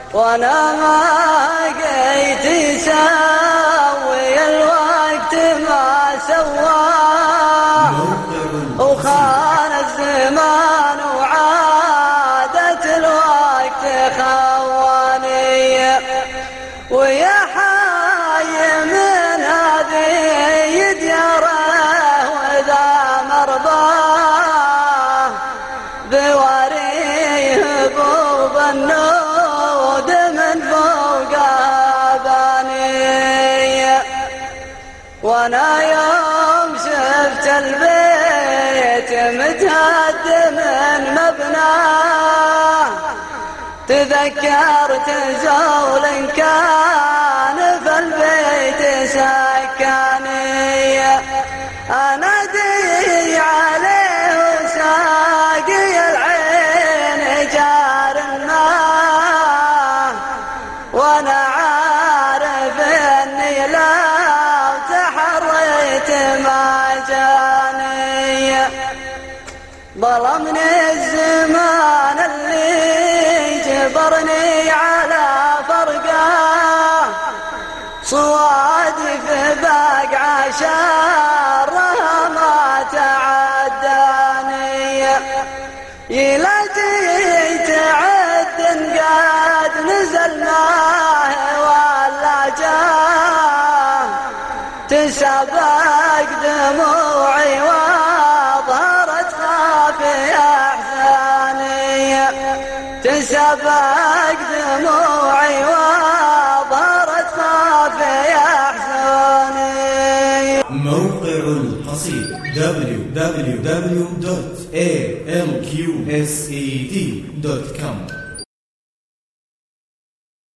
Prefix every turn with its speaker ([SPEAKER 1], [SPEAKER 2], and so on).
[SPEAKER 1] وانا ما لقيت يساوي الوقت ما سواه، وخان الزمان وعادة الوقت خواني. ويا حي من هذه دياره وذا مرضاه، بوريه بوب النود من فوق باني. وانا يوم شفت البيت متهدم من مبناه، تذكرت زول كان في البيت سكاني. انادي عليه وساقي العين جار الماء، وانا عارف اني لو تحريت ما جاني. ظلمني الزمان اللي جبرني على فرقه، صوادي في بقع شرها ما تعداني. يلاجيت عد قد نزل ماه ولا جاه، تسبق دموعي وظهرت خافي احزاني. تسبق دموعي وظهرت خافي احزاني.
[SPEAKER 2] موقع القصيد www.alqsed.com